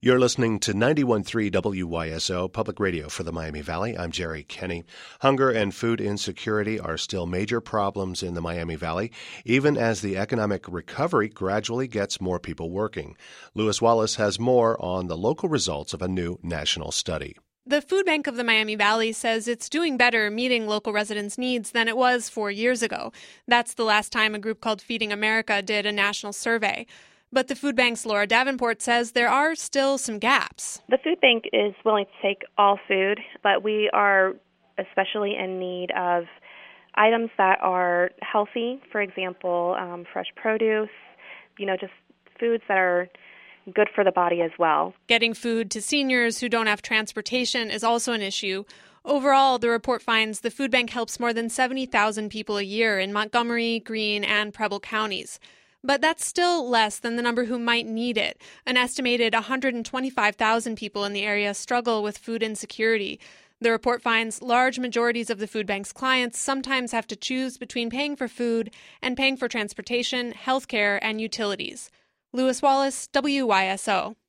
You're listening to 91.3 WYSO, public radio for the Miami Valley. I'm Jerry Kenny. Hunger and food insecurity are still major problems in the Miami Valley, even as the economic recovery gradually gets more people working. Lewis Wallace has more on the local results of a new national study. The Food Bank of the Miami Valley says it's doing better meeting local residents' needs than it was 4 years ago. That's the last time a group called Feeding America did a national survey. But the food bank's Laura Davenport says there are still some gaps. The food bank is willing to take all food, but we are especially in need of items that are healthy, for example, fresh produce, just foods that are good for the body as well. Getting food to seniors who don't have transportation is also an issue. Overall, the report finds the food bank helps more than 70,000 people a year in Montgomery, Greene, and Preble counties. But that's still less than the number who might need it. An estimated 125,000 people in the area struggle with food insecurity. The report finds large majorities of the food bank's clients sometimes have to choose between paying for food and paying for transportation, health care, and utilities. Lewis Wallace, WYSO.